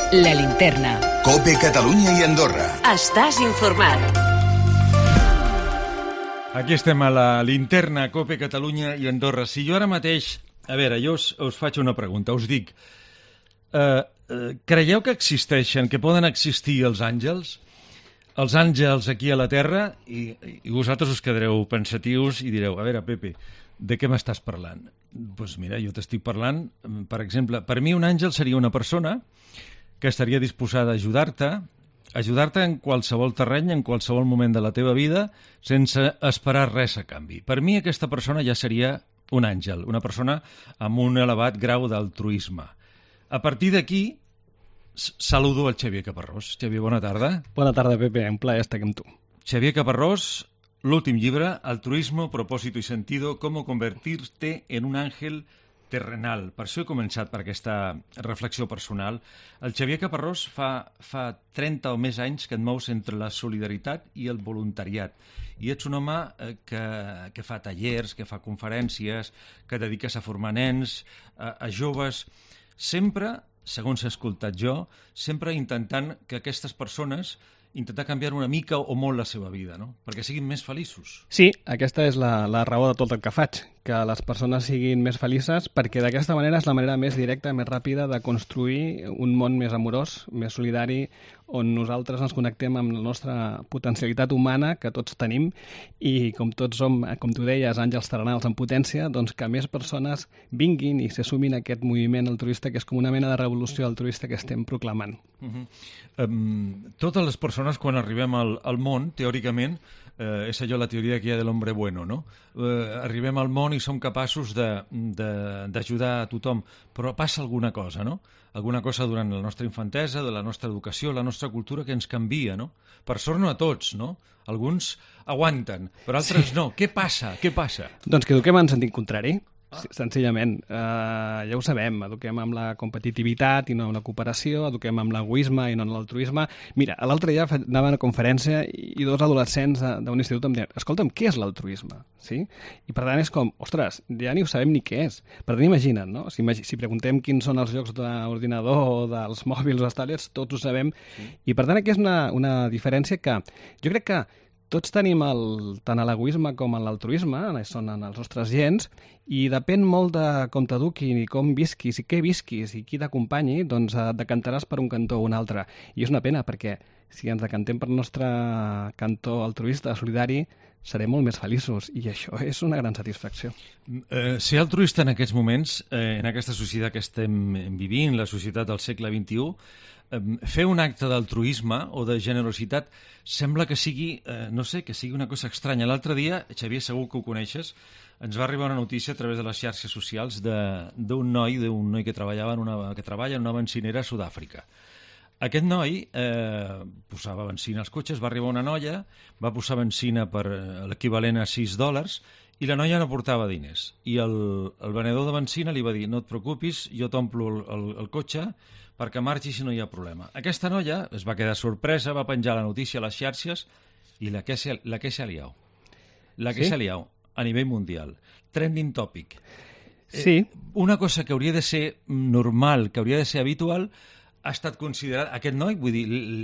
La Linterna. COPE Catalunya i Andorra. Estàs informat. Aquí estem a la Linterna, COPE Catalunya i Andorra. Si jo ara mateix... A veure, jo us faig una pregunta. Us dic, creieu que existeixen, que poden existir els àngels? Els àngels aquí a la Terra? I vosaltres us quedareu pensatius i direu, a veure, Pepe, de què m'estàs parlant? Doncs mira, jo t'estic parlant, per exemple, per mi un àngel seria una persona que estaria disposada a ajudar-te en qualsevol terreny, en qualsevol moment de la teva vida, sense esperar res a canvi. Per mi aquesta persona ja seria un àngel, una persona amb un elevat grau d'altruisme. A partir d'aquí, saludo el Xavier Caparrós. Xavier, bona tarda. Bona tarda, Pepe. Un plaer estar aquí amb tu. Xavier Caparrós, l'últim llibre, Altruismo, propósito y sentido, cómo convertirte en un ángel terrenal. Per això he començat per aquesta reflexió personal. El Xavier Caparrós fa 30 o més anys que et mous entre la solidaritat i el voluntariat. I ets un home que fa tallers, que fa conferències, que dediques a formar nens, a joves, sempre, segons he escoltat jo, sempre intentant que aquestes persones intentar canviar una mica o molt la seva vida, no? Perquè siguin més feliços. Sí, aquesta és la raó de tot el que faig, que les persones siguin més felices, perquè d'aquesta manera és la manera més directa, més ràpida de construir un món més amorós, més solidari, on nosaltres ens connectem amb la nostra potencialitat humana que tots tenim i com tots som, com tu deies, àngels terrenals en potència, doncs que més persones vinguin i s'assumin a aquest moviment altruista que és com una mena de revolució altruista que estem proclamant. Totes les persones, quan arribem al món, teòricament, és allò la teoria que hi ha de l'hombre bueno, no? Arribem al món i som capaços d'ajudar a tothom, però passa alguna cosa, no? Alguna cosa durant la nostra infantesa, de la nostra educació, la nostra cultura, que ens canvia, no? Per sort no a tots, no? Alguns aguanten, però altres no. Què passa? Què passa? Doncs que eduquem en sentit contrari. Senzillament, ja ho sabem, eduquem amb la competitivitat i no amb la cooperació, eduquem amb l'egoisme i no amb l'altruisme. Mira, l'altre dia anava a una conferència i dos adolescents d'un institut em deien, escolta'm, què és l'altruisme? Sí? I per tant és com, ostres, ja ni ho sabem ni què és. Per tant, imagina't, no? Si preguntem quins són els jocs d'ordinador o dels mòbils o dels tablets, tots ho sabem. Sí. I per tant aquí és una diferència que jo crec que tots tenim tant l'egoisme com l'altruisme, són en els nostres gens, i depèn molt de com t'eduquin i com visquis i què visquis i qui t'acompanyi, doncs decantaràs per un cantó o un altre. I és una pena, perquè si ens decantem per el nostre cantó altruista, solidari, serem molt més feliços, i això és una gran satisfacció. Ser altruista en aquests moments, en aquesta societat que estem vivint, la societat del segle XXI, fer un acte d'altruisme o de generositat sembla que sigui, no sé, que sigui una cosa estranya. L'altre dia, Xavier, segur que ho coneixes, ens va arribar una notícia a través de les xarxes socials d'un noi que treballa en una benzinera a Sud-àfrica. Aquest noi posava benzina als cotxes, va arribar una noia, va posar benzina per l'equivalent a $6 i la noia no portava diners. I el venedor de benzina li va dir, no et preocupis, jo t'omplo el cotxe perquè marxi si no hi ha problema. Aquesta noia es va quedar sorpresa, va penjar la notícia a les xarxes i la que s'ha liat. La que s'ha liat a nivell mundial. Trending topic. Sí. Una cosa que hauria de ser normal, que hauria de ser habitual, ha estat considerat... Aquest noi, vull dir,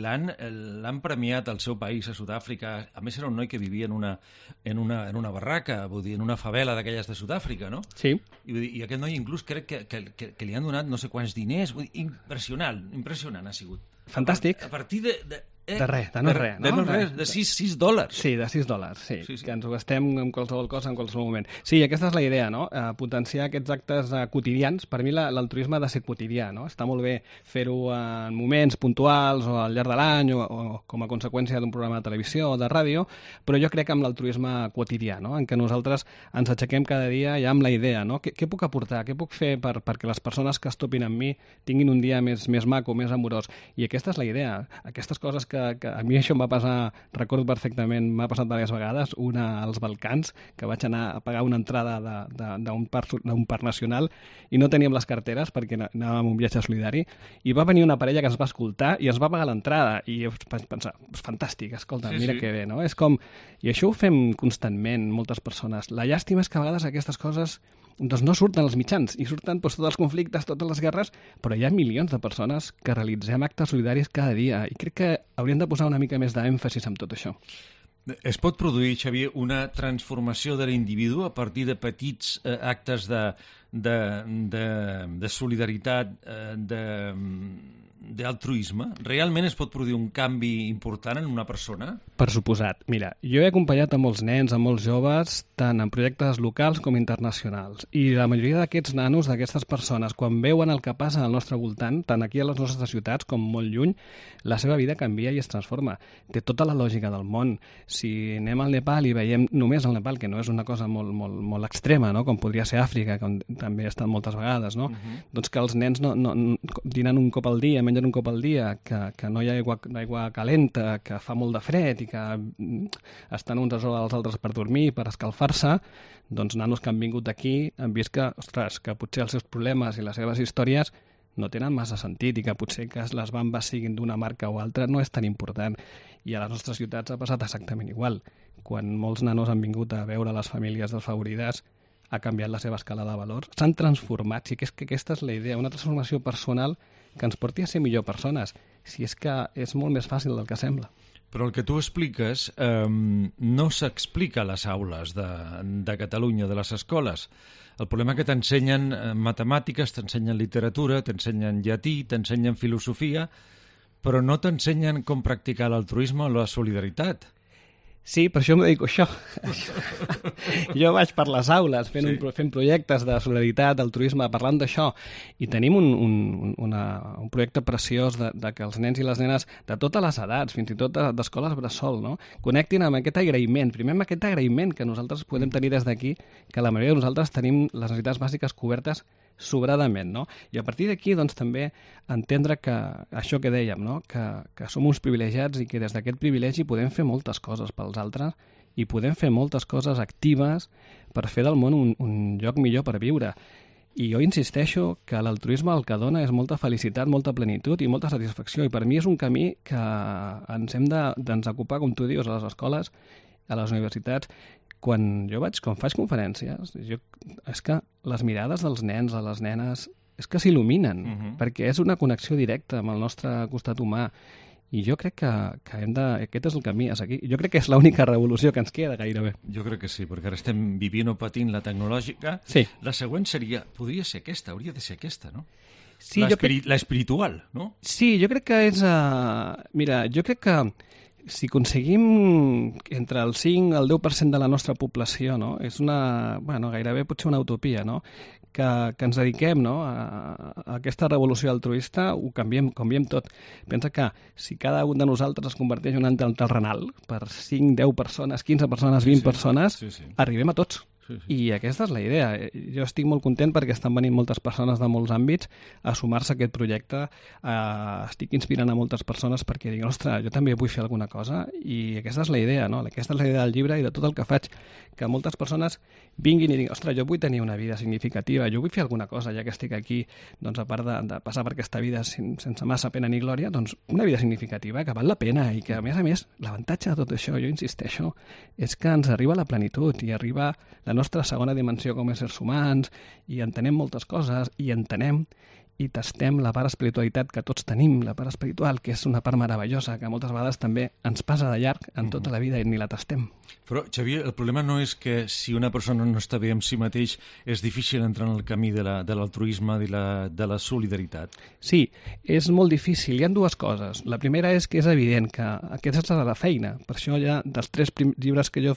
l'han premiat al seu país, a Sud-àfrica. A més, era un noi que vivia en una barraca, vull dir, en una favela d'aquelles de Sud-àfrica, no? Sí. I aquest noi inclús crec que li han donat no sé quants diners. Vull dir, impressionant ha sigut. Fantàstic. A partir de res, no? De $6. Sí, de $6, sí. Sí. Que ens ho gastem en qualsevol cosa, en qualsevol moment. Sí, aquesta és la idea, no? Potenciar aquests actes quotidians. Per mi l'altruisme ha de ser quotidià, no? Està molt bé fer-ho en moments puntuals o al llarg de l'any o com a conseqüència d'un programa de televisió o de ràdio, però jo crec amb l'altruisme quotidià, no? En què nosaltres ens aixequem cada dia ja amb la idea, no? Què puc aportar? Què puc fer perquè les persones que es topin amb mi tinguin un dia més maco, més amorós? I aquesta és la idea. Aquestes coses que a mi això em va passar, recordo perfectament, m'ha passat diverses vegades, una als Balcans, que vaig anar a pagar una entrada d'un parc nacional i no teníem les carteres perquè anàvem a un viatge solidari, i va venir una parella que ens va escoltar i ens va pagar l'entrada, i vaig pensar, fantàstic, escolta, mira que bé, no? És com... I això ho fem constantment, moltes persones. La llàstima és que a vegades aquestes coses doncs no surten els mitjans, i surten doncs, tots els conflictes, totes les guerres, però hi ha milions de persones que realitzem actes solidaris cada dia, i crec que hauríem de posar una mica més d'èmfasis en tot això. Es pot produir, Xavier, una transformació de l'individu a partir de petits actes de solidaritat, d'altruisme? Realment es pot produir un canvi important en una persona? Per suposat. Mira, jo he acompanyat a molts nens, a molts joves, tant en projectes locals com internacionals. I la majoria d'aquests nanos, d'aquestes persones, quan veuen el que passa al nostre voltant, tant aquí a les nostres ciutats com molt lluny, la seva vida canvia i es transforma. Té tota la lògica del món. Si anem al Nepal i veiem només el Nepal, que no és una cosa molt extrema, no? Com podria ser Àfrica, com també he estat moltes vegades, no? Doncs que els nens no dinen un cop al dia, mengen un cop al dia, que no hi ha aigua calenta, que fa molt de fred i que estan uns a sobre dels altres per dormir, per escalfar-se, doncs nanos que han vingut d'aquí han vist que, ostres, que potser els seus problemes i les seves històries no tenen massa sentit i que potser que les bambes siguin d'una marca o altra no és tan important. I a les nostres ciutats ha passat exactament igual. Quan molts nanos han vingut a veure les famílies desfavorides, ha canviat la seva escala de valors, s'han transformat, sí que és que aquesta és la idea, una transformació personal que ens porti a ser millor persones, si és que és molt més fàcil del que sembla. Però el que tu expliques no s'explica a les aules de Catalunya, de les escoles. El problema és que t'ensenyen matemàtiques, t'ensenyen literatura, t'ensenyen llatí, t'ensenyen filosofia, però no t'ensenyen com practicar l'altruisme o la solidaritat. Sí, per això em dedico a això. Jo vaig per les aules fent projectes de solidaritat, d'altruisme, parlant d'això, i tenim un projecte preciós de que els nens i les nenes de totes les edats, fins i tot d'escoles bressol, no? Connectin amb aquest agraïment, primer amb aquest agraïment que nosaltres podem tenir des d'aquí, que la majoria de nosaltres tenim les necessitats bàsiques cobertes sobradament, no? I a partir d'aquí, doncs, també entendre que això que dèiem, no? Que som uns privilegiats i que des d'aquest privilegi podem fer moltes coses pels altres i podem fer moltes coses actives per fer del món un lloc millor per viure. I jo insisteixo que l'altruisme el que dona és molta felicitat, molta plenitud i molta satisfacció, i per mi és un camí que ens hem d'ocupar, com tu dius, a les escoles, a les universitats. Quan faig conferències, és que les mirades dels nens, de les nenes, és que s'il·luminen, perquè és una connexió directa amb el nostre costat humà. I jo crec que aquest és el camí a seguir. Jo crec que és l'única revolució que ens queda gairebé. Jo crec que sí, perquè ara estem vivint o patint la tecnològica. Sí. La següent podria ser aquesta, hauria de ser aquesta, no? Sí, l'espiritual, no? Sí, jo crec que és... Mira, jo crec que si aconseguim entre el 5 i el 10% de la nostra població, no? És gairebé potser una utopia, no? Que ens dediquem, no? a aquesta revolució altruista, ho canviem tot. Pensa que si cada un de nosaltres es converteix en un ente terrenal per 5, 10 persones, 15 persones, 20 persones, arribem a tots. I aquesta és la idea. Jo estic molt content perquè estan venint moltes persones de molts àmbits a sumar-se a aquest projecte. Estic inspirant a moltes persones perquè diuen, ostres, jo també vull fer alguna cosa, i aquesta és la idea, no? Aquesta és la idea del llibre i de tot el que faig, que moltes persones vinguin i diguin, ostres, jo vull tenir una vida significativa, jo vull fer alguna cosa, ja que estic aquí, doncs a part de passar per aquesta vida sense massa pena ni glòria, doncs una vida significativa que val la pena i que, a més, l'avantatge de tot això, jo insisteixo, és que ens arriba la plenitud i arriba la nostra segona dimensió com a éssers humans, i entenem moltes coses, i entenem i tastem la part espiritualitat que tots tenim, la part espiritual, que és una part meravellosa, que moltes vegades també ens passa de llarg en tota la vida i ni la tastem. Però, Xavier, el problema no és que si una persona no està bé amb si mateix és difícil entrar en el camí de l'altruisme i de la solidaritat. Sí, és molt difícil. Hi ha dues coses. La primera és que és evident que aquesta és la feina. Per això ja dels 3 llibres que jo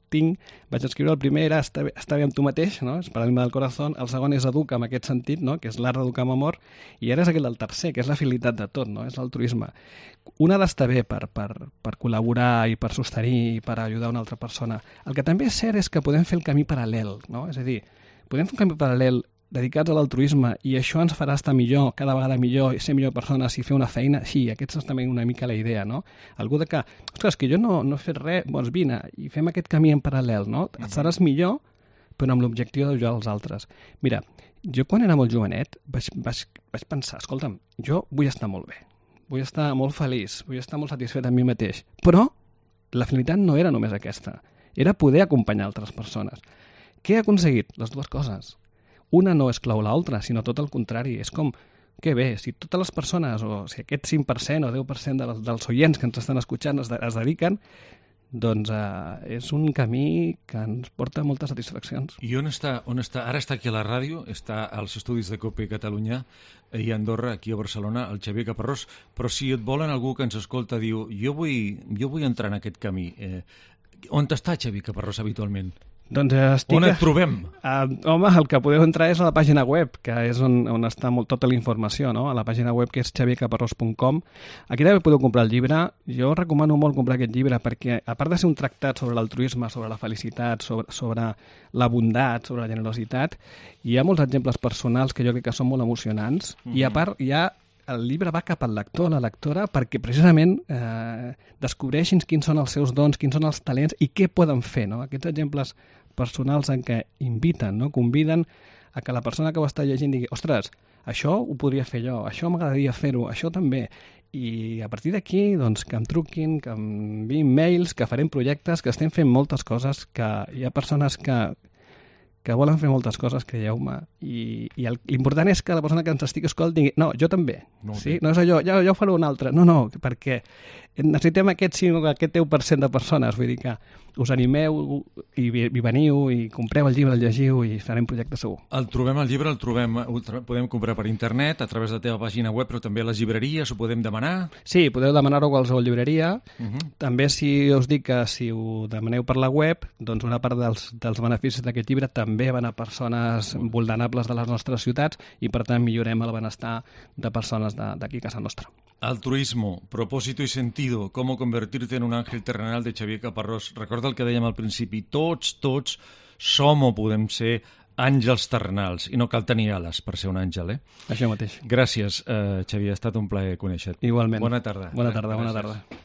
vaig escriure, el primer era Està bé amb tu mateix, no? És Paradigma del Corazón. El segon és Educa, en aquest sentit, no? Que és l'art d'educar amb amor. I ara és aquell del tercer, que és la fidelitat de tot, no? És l'altruisme. Un ha d'estar bé per col·laborar i per sostenir i per ajudar una altra persona. El que també és cert és que podem fer el camí paral·lel, no? És a dir, podem fer un camí paral·lel dedicats a l'altruisme i això ens farà estar millor, cada vegada millor, ser millor persones i fer una feina. Sí, aquesta és també una mica la idea, no? Algú de que, ostres, que jo no he fet res, doncs vine, i fem aquest camí en paral·lel, no? Et seràs millor, però amb l'objectiu d'ajudar els altres. Mira, jo quan era molt jovenet vaig pensar, escolta'm, jo vull estar molt bé, vull estar molt feliç, vull estar molt satisfet amb mi mateix, però la finalitat no era només aquesta, era poder acompanyar altres persones. Què he aconseguit? Les dues coses. una no exclou l'altra, sinó tot el contrari. És com, que bé, si totes les persones, o si aquest 5% o 10% dels oients que ens estan escoltant es dediquen, doncs és un camí que ens porta moltes satisfaccions. I on està? Ara està aquí a la ràdio, està als estudis de COPE Catalunya i a Andorra, aquí a Barcelona, el Xavier Caparrós, però si et volen algú que ens escolta diu jo vull entrar en aquest camí, on està Xavier Caparrós habitualment? Doncs estic... On et trobem? Home, el que podeu entrar és a la pàgina web, que és on està tota la informació, no? A la pàgina web que és xaviercaparrós.com. Aquí també podeu comprar el llibre. Jo recomano molt comprar aquest llibre perquè, a part de ser un tractat sobre l'altruisme, sobre la felicitat, sobre la bondat, sobre la generositat, hi ha molts exemples personals que jo crec que són molt emocionants. I a part el llibre va cap al lector, a la lectora, perquè precisament descobreixin quins són els seus dons, quins són els talents i què poden fer, no? Aquests exemples personals en què inviten, no? Conviden a que la persona que ho està llegint digui ostres, això ho podria fer jo, això m'agradaria fer-ho, això també. I a partir d'aquí, doncs, que em truquin, que em enviïn mails, que farem projectes, que estem fent moltes coses, que hi ha persones que volen fer moltes coses, creieu-me, i l'important és que la persona que ens estigui escoltant digui, no, jo també, sí? No és allò, jo ho faré un altre, no, perquè necessitem aquest 10% de persones, vull dir que us animeu i veniu i compreu el llibre, el llegiu i farem projecte segur. El llibre el podem comprar per internet, a través de la teva pàgina web, però també a les llibreries ho podem demanar? Sí, podeu demanar-ho a qualsevol llibreria. També si us dic que si ho demaneu per la web, doncs una part dels beneficis d'aquest llibre també van a persones vulnerables de les nostres ciutats i per tant millorem el benestar de persones d'aquí a casa nostra. Altruismo, propósito y sentido, cómo convertirte en un ángel terrenal de Xavier Caparrós. Recorda el que dèiem al principi, tots som o podem ser àngels terrenals i no cal tenir ales per ser un àngel, Això mateix. Gràcies, Xavier, ha estat un plaer conèixer-te. Igualment. Bona tarda. Bona tarda.